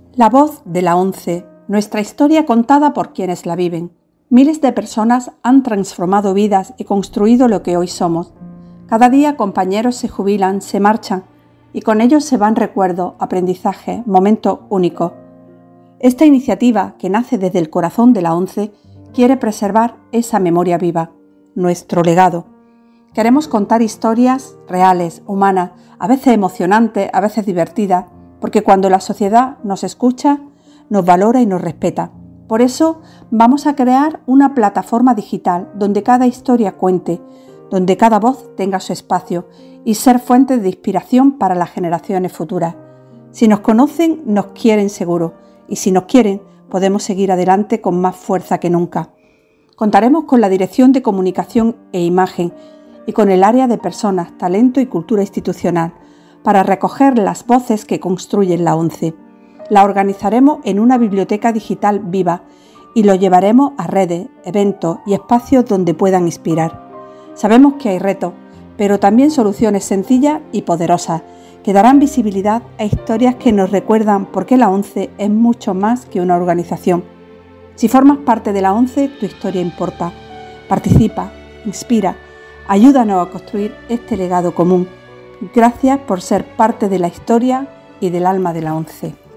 La voz de la ONCE, nuestra historia contada por quienes la viven. Miles de personas han transformado vidas y construido lo que hoy somos. Cada día compañeros se jubilan, se marchan y con ellos se van recuerdos, aprendizaje, momentos únicos. Esta iniciativa, que nace desde el corazón de la ONCE, quiere preservar esa memoria viva, nuestro legado. Queremos contar historias reales, humanas, a veces emocionantes, a veces divertidas, porque cuando la sociedad nos escucha, nos valora y nos respeta. Por eso vamos a crear una plataforma digital donde cada historia cuente, donde cada voz tenga su espacio y ser fuente de inspiración para las generaciones futuras. Si nos conocen, nos quieren seguro, y si nos quieren, podemos seguir adelante con más fuerza que nunca. Contaremos con la Dirección de Comunicación e Imagen y con el área de Personas, Talento y Cultura Institucional para recoger las voces que construyen la ONCE. La organizaremos en una biblioteca digital viva y lo llevaremos a redes, eventos y espacios donde puedan inspirar. Sabemos que hay retos, pero también soluciones sencillas y poderosas que darán visibilidad a historias que nos recuerdan por qué la ONCE es mucho más que una organización. Si formas parte de la ONCE, tu historia importa. Participa, inspira, ayúdanos a construir este legado común. Gracias por ser parte de la historia y del alma de la ONCE.